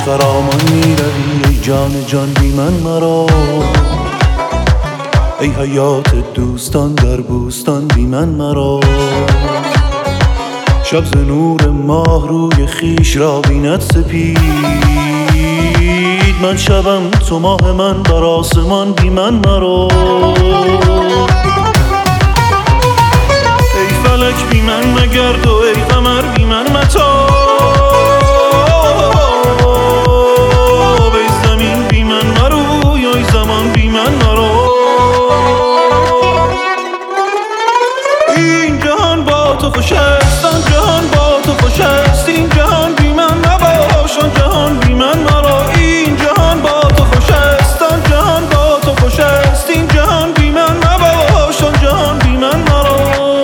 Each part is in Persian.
خرامان میروی ای جان جان بی من مرا، ای حیات دوستان در بوستان بی من مرا. شب ز نور ماه روی خیش را بیند سپید، من شبم تو ماه من بر آسمان بی من مرا. ای فلک بی من مگرد و ای قمر بی من متاب، ای زمین بی من مروی ای زمان بی من مرا. این جهان با تو خوش است، آن جهان با تو خوش است، این جهان بی من نباش آن جهان بی من مرا. این جهان با تو خوش است، آن جهان با تو خوش است، این جهان بی من نباش آن جهان بی من مرا.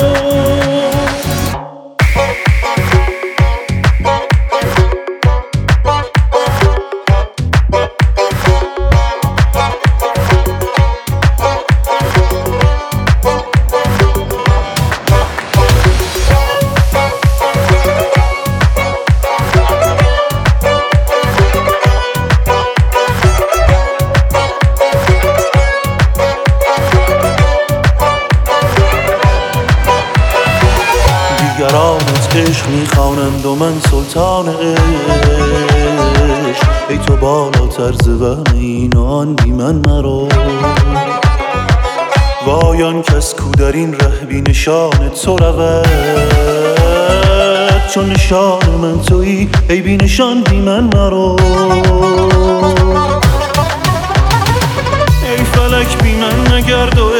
دیگرانت عشق میخوانند و من سلطان عشق، ای تو بالاتر ز وهم این و آن بی من مرا. وای آن کس کو در این ره بی نشان تو رود، چون نشان من تویی ای بی نشان بی من مرا. ای فلک بی من نگرد و